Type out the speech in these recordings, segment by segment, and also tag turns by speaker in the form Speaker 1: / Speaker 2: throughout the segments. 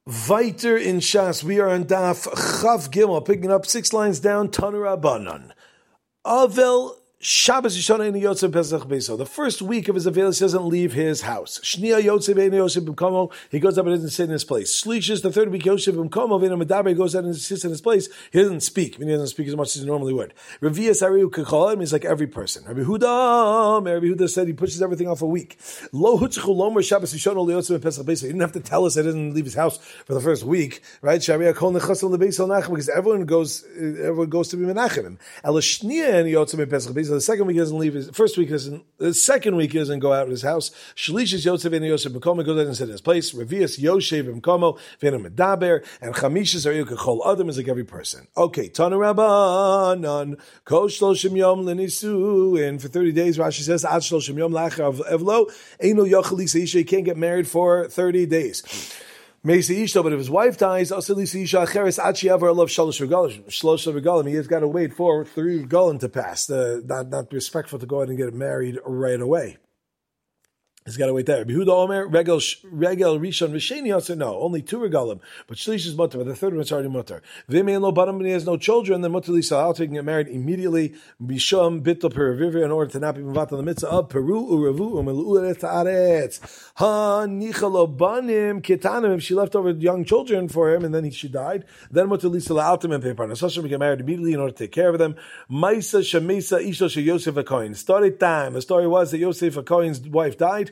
Speaker 1: Weiter in Shas, we are on Daf Chav Gimel, picking up 6 lines down, Tanur Rabbanan. Avel Shabbos Yishana in Yotzev Pesach Beso. The first week of his Avelis doesn't leave his house. Shnia Yotzev Ein Yosef B'Komo, he goes up and doesn't sit in his place. Shlishis, the third week, Yosef B'Komo, Ve'ena Medaber, he goes out and sits in his place. He doesn't speak. I mean, he doesn't speak as much as he normally would. Revias Ariu Kechol, means like every person. Rabbi Huda said he pushes everything off a week. Lo Hutzchu Lomer Shabbos Yishana Yotzev Pesach Beso. He didn't have to tell us that he doesn't leave his house for the first week, right? Sharia Kol Nechasel LeBeis Nachem, because everyone goes to be Menachem. El Shnia and Yotzev Pesach Beso. The second week he doesn't leave. His first week doesn't. The second week he doesn't go out of his house. Shlishis Yotzev and Yosef B'Komo, goes out and sits in his place. Revius Yosef B'Komo, Ve'ena Medaber, and Chamishis Ariu Kechol Adam is like every person. Okay, Tanu Rabbanan Kol Shloshim Yom L'Nisu, and for 30 days Rashi says Ad Shloshim Yom L'Achar Evlo Eino Yochel Lisa Isha, he can't get married for 30 days. Meisi Ishto, but if his wife dies, also Lisa Isha Acheres Achi Avar Love Shalosh Regalim, he has got to wait for 3 Regalim to pass. Not respectful to go ahead and get married right away. He's got to wait there. Behuda Omer, Regel Rishon Visheni also no, only 2 regalim, but Shlish is mutter, but the third one is already mutter. V'mein lo baram, he has no children, then mutter lisa al, taking get married immediately. Bisham bittul perivivir, in order to not be mivat on the mitzvah of Peru uravu umelu'uret haaretz. Ha nichalo banim ketanim, if she left over young children for him and then she died, then mutter lisa la altim and pepar. Nasashim get married immediately in order to take care of them. Maisa shemesa isho she Yosef HaKohen. Story time. The story was that Yosef HaKohen's wife died.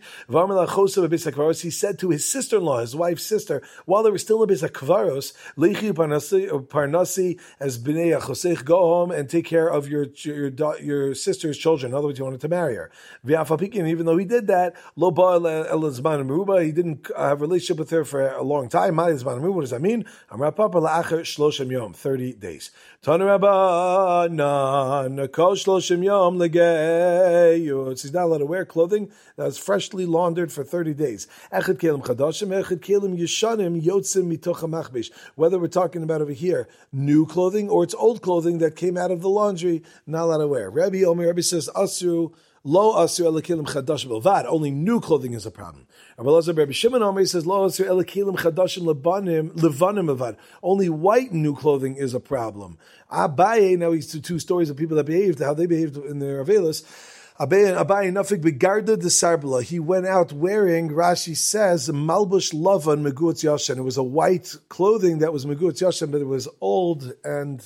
Speaker 1: He said to his sister-in-law, his wife's sister, while they were still in Beis HaKvaros, Leichi Parnasi as Bnei Achosech, go home and take care of your sister's children. In other words, he wanted to marry her. Even though he did that, Lo he didn't have a relationship with her for a long time. What does that mean? 30 days. He's not allowed to wear clothing that's freshly laundered for 30 days. Whether we're talking about over here new clothing or it's old clothing that came out of the laundry, not allowed to wear. Rabbi says asru. Lo asu elakilim chadash bilvad. Only new clothing is a problem. Rabbi Shimon Omer says lo asu elakilim chadashim levanim bilvad. Only white new clothing is a problem. Abaye, now he's 2 stories of people that behaved, how they behaved in their avelis. Abaye nafik begarda de sarbala. He went out wearing, Rashi says, malbush lavan meguatz yashan. It was a white clothing that was meguatz yashan, but it was old and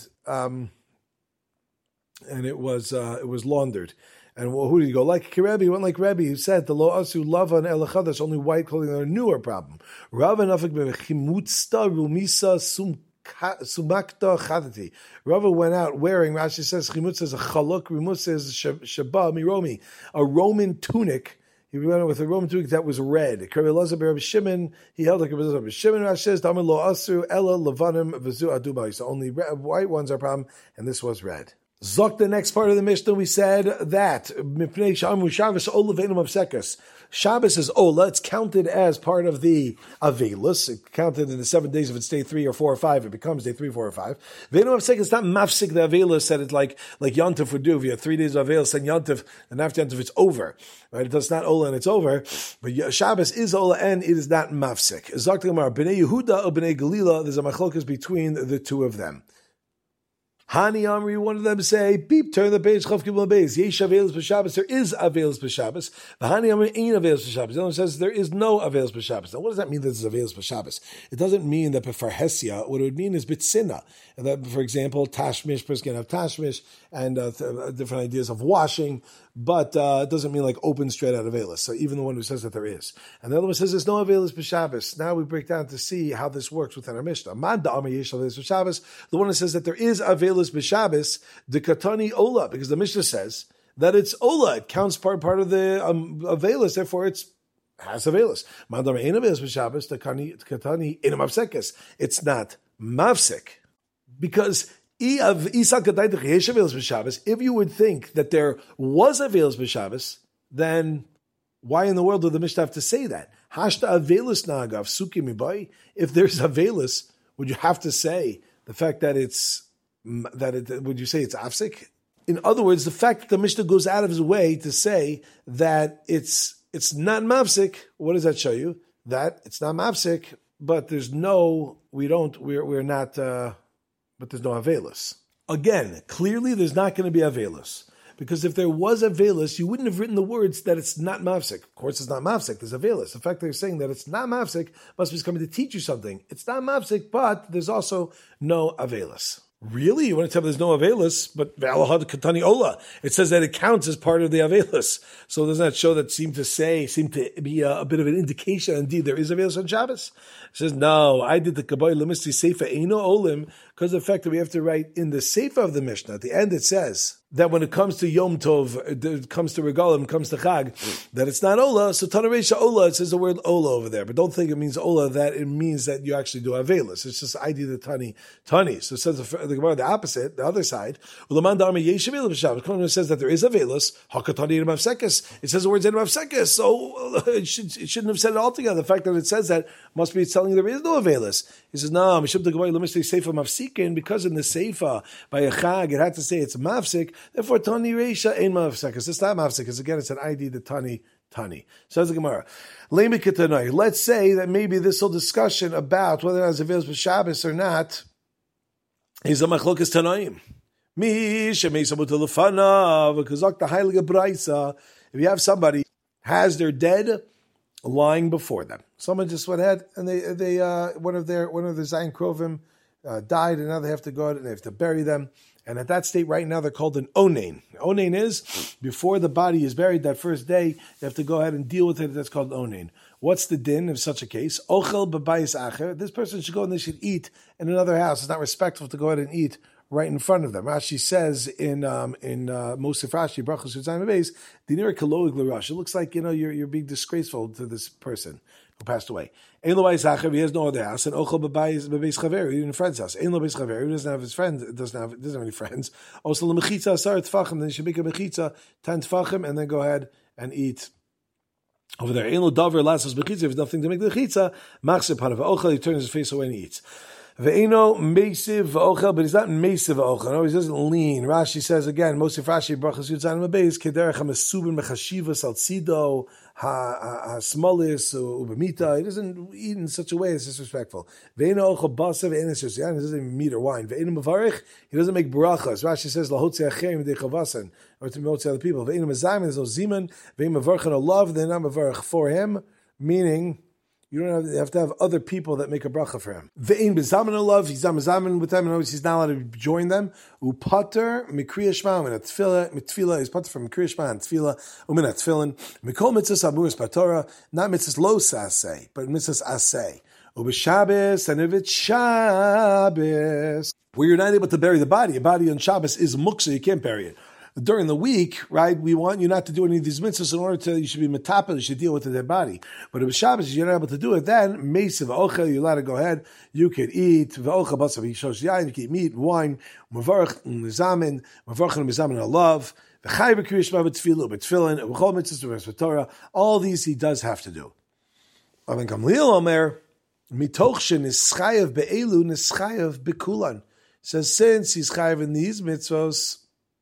Speaker 1: it was laundered. And who did he go? Like Rebbe, he went like Rebbe, who said, the lo asu lavan el chadash, only white clothing that are newer problem. Rava nafik bechimutzta rumisa sumakta chadati. Rava went out wearing, Rashi says, chimutza is a chaluk, rumutza is shaba miromi, a Roman tunic. He went out with a Roman tunic that was red. Rabbi Shimon, he held like a Rabbi Shimon. Rashi says, Damar lo asu ella levanim v'zu aduba. So only white ones are a problem, and this was red. Zok, the next part of the Mishnah, we said that Shabbos is Ola, it's counted as part of the Avelus. It counted in the 7 days. If it's day 3 or 4 or 5, it becomes day 3, 4 or 5. Ve'enu Mafsek, it's not Mafsik, the Avelus, that it's like Yontif would do. If you have 3 days of Avelus, then Yontif, and after Yontif, it's over. Right? It's not Ola and it's over. But Shabbos is Ola and it is not Mafsik. Zok, the Gemara, Bnei Yehuda or Bnei Galila, there's a machlokas between the 2 of them. Hani Amri, one of them say, beep, turn the page, Chav Kibbutz Beis. Yesh Avelis b'Shabbos, there is Avelis b'Shabbos. The Hani Amri ain't Avelis b'Shabbos. The other one says there is no Avelis b'Shabbos. Now, what does that mean that there's Avelis b'Shabbos? It doesn't mean that b'far Hesia, what it would mean is b'tzina. And that, for example, Tashmish, person can have Tashmish, and different ideas of washing, but it doesn't mean like open straight out Avelis. So even the one who says that there is. And the other one says there's no Avelis b'Shabbos. Now we break down to see how this works within our Mishnah. Man da'amar yesh Avelis b'Shabbos. The one that says that there is Avelis b'Shabbos, the katani ola, because the Mishnah says that it's ola, it counts part of the Avelis, therefore it's has Avelis. Man da'amar ein Avelis b'Shabbos, the katani ein mafsekes. It's not mafsek, because if you would think that there was Avelis b'Shabbos, then why in the world would the Mishnah have to say that? Hashta Avelis nagav suki mibai. If there's Avelis, would you have to say the fact that would you say it's afsik? In other words, the fact that the Mishnah goes out of his way to say that it's not mafsik, what does that show you? That it's not mafsik but we're not, but there's no Avelis. Again, clearly there's not going to be Avelis. Because if there was Avelis, you wouldn't have written the words that it's not mafsik. Of course, it's not mafsik. There's Avelis. The fact that they're saying that it's not mafsik must be coming to teach you something. It's not mafsik, but there's also no Avelis. Really? You want to tell me there's no Avelis, but Ve'alahad Katani Ola. It says that it counts as part of the Avelis. So doesn't that show that seem to be a bit of an indication? Indeed, there is Avelis on Shabbos. It says, no, I did the Kabbai Lemisti Seifa Eino Olim, because of the fact that we have to write in the Seifa of the Mishnah. At the end it says that when it comes to Yom Tov, it comes to Regalim, it comes to Chag, that it's not Ola. So Tanaresha Ola, it says the word Ola over there. But don't think it means Ola, that it means that you actually do Avelis. It's just I did the Tani. So it says the Gemara, the opposite, the other side. It says that there is Avelis. It says the words in Mavsekis. So it shouldn't have said it altogether. The fact that it says that must be telling you there is no Avelis. He says, no, because in the Seifa by a Chag, it had to say it's Mavsik. Therefore, Tani Reisha ain't Mavsekis. It's not Mavsik, because again, it's an ID, the Tani. Says the Gemara. Let's say that maybe this whole discussion about whether or not it's Avelis b'Shabbos or not is a machlokas Tanaim. If you have somebody has their dead lying before them, someone just went ahead and they one of their Zayin Krovim died, and now they have to go out and they have to bury them. And at that state, right now, they're called an onain. Onain is, before the body is buried that first day, you have to go ahead and deal with it. That's called onain. What's the din of such a case? Ochel b'bayis acher. This person should go and they should eat in another house. It's not respectful to go ahead and eat right in front of them. Rashi says in Mosif Rashi, Brachos Yudzayin Beis, Dinir Kaloig L'Rash. It looks like, you're being disgraceful to this person who passed away. Ein lo bayis acher, he has no other house, and ochel b'bayis chaver, he in a friend's house. Ein lo bayis chaver, he doesn't have his friend, doesn't have any friends. Also l'mechitza asar tfachim, then he should make a mechitza 10 tfachim, and then go ahead and eat over there. Ein lo davar lasas mechitza, if there's nothing to make the mechitza, machzir panav ochel, he turns his face away and he eats. Ve'eno meisiv v'ochel, but he's not meisiv v'ochel. No, he doesn't lean. Rashi says again, Mosif Rashi, Brachos Yudzayin Beis, kederech ha-mesubin mechashivas al tzido ha-smolis ubemita. He doesn't eat in such a way that's disrespectful. Ve'eno ochel basa ve'eno sosyan, he doesn't even meat or wine. Ve'eno mevarich, he doesn't make brachas. Rashi says, lahotzi acherim de'chavasan, or to motzi other people. Ve'eno mezayim, there's no ziman. Ve'eno mevarchan olav, they're not mevarich for him, meaning you don't have to have other people that make a bracha for him. Ve'in bezaman alav, he's zamen with them, and always he's not allowed to join them. Upater mikriya shma, and tefillah is pater from mikriya shma and tefillah, umin tefillin. Mikol mitzvahs amuris patora, not mitzvahs lo saseh, but mitzvahs aseh. Ubeshabbos, and if it's Shabbos, where you're not able to bury the body, a body on Shabbos is muksa, you can't bury it. During the week, right, we want you not to do any of these mitzvahs in order to, you should be metapel, you should deal with the dead body. But if Shabbos, you're not able to do it, then, meisiv ochel, you're allowed to go ahead, you could eat, v'ochel basav yishosh yain, you can eat meat, wine, mavarch, mizamin, mavarch and mizamin alav, v'chai v'kriya shma v'tfilu, v'tfilin, v'chol mitzvahs v'torah, all these he does have to do. Aven Gamliel Omer, mitochshin is chayav be'elu, is chayav be'kulan. Says, since he's chayav in these mitzvahs,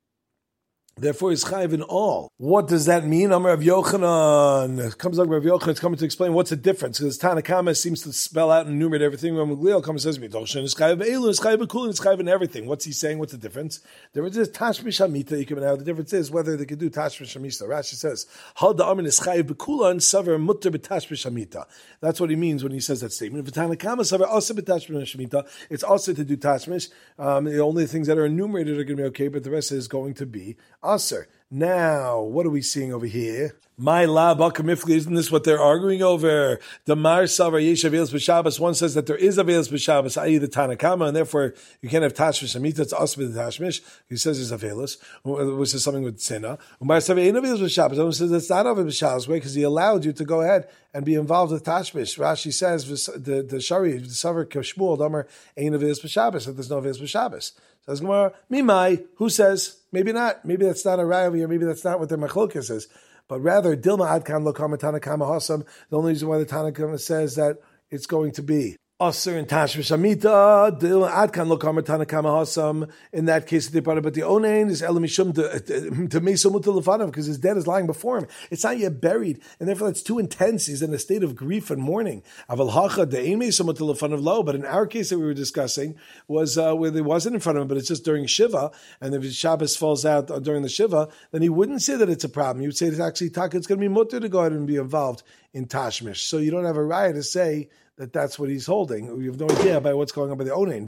Speaker 1: therefore, he's chayiv in all. What does that mean? Amar Rav Yochanan. It comes up Rav Yochanan. It's coming to explain what's the difference. Because Tanakama seems to spell out and enumerate everything. Rav Gamliel comes and says, "Midoshin is chayiv be'elu, is chayiv be'kulin, is chayiv in everything." What's he saying? What's the difference? The difference is tashmish hamita. You can have the difference is whether they can do tashmish hamita. Rashi says, "Hal da'amin is chayiv be'kulan, saver mutter b'tashmish hamita." That's what he means when he says that statement. If Tanakama saver also b'tashmish hamita, it's also to do tashmish. The only things that are enumerated are going to be okay, but the rest is going to be Aser. Now, what are we seeing over here? My la bakamifli, isn't this what they're arguing over? The Mar Savar Yesh Avelis B'Shabbos. One says that there is Avelis B'Shabbos, i.e. the Tanakama, and therefore you can't have Tashmish Amita. It's also the Tashmish. He says it's Avelis, which is something with Tzina. Mar Savar Yesh Avelis B'Shabbos. Someone says it's not Avelis B'Shabbos way because he allowed you to go ahead and be involved with Tashmish. Rashi says the Shari, the Savar Kashmuel, Damar Ein Avelis B'Shabbos, that there's no Avelis B'Shabbos. Says Gemara, Mimai, who says? Maybe not. Maybe that's not a raya here. Maybe that's not what their machlokas is. But rather, Dilma Adkan Lo Kama Tanakama Hasam. The only reason why the Tanakama says that it's going to be Aser and Tashmish Amita, Adkan Lokamer Tanakama Hasam. In that case, they brought about the Onain is Elamishum to Mesomutalafanav because his dead is lying before him. It's not yet buried, and therefore that's too intense. He's in a state of grief and mourning. Aval Hacha De'ein Mesomutalafanav Lo. But in our case that we were discussing was where they wasn't in front of him, but it's just during Shiva, and if Shabbos falls out during the Shiva, then he wouldn't say that it's a problem. He would say it's actually Taka, it's going to be mutter to go ahead and be involved in Tashmish. So you don't have a right to say that's what he's holding. We have no idea about what's going on by the Onain.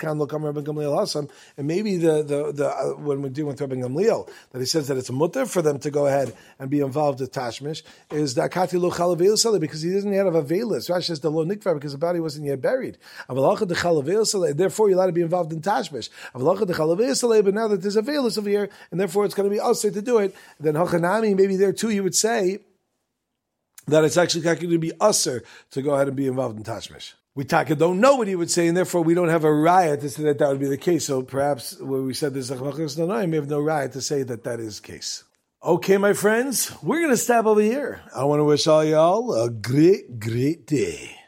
Speaker 1: And maybe the when we're dealing with Rabbi Gamliel, that he says that it's a mutter for them to go ahead and be involved with Tashmish, is that because he doesn't yet have a veilus. Rashi says the lo nikvar because the body wasn't yet buried. Therefore, you're allowed to be involved in Tashmish. But now that there's a veilus over here, and therefore it's going to be us to do it, then Hachanami, maybe there too you would say that it's actually going to be usher to go ahead and be involved in Tashmish. We don't know what he would say, and therefore we don't have a riot to say that would be the case. So perhaps where we said this, I may have no riot to say that is the case. Okay, my friends, we're going to stop over here. I want to wish all y'all a great, great day.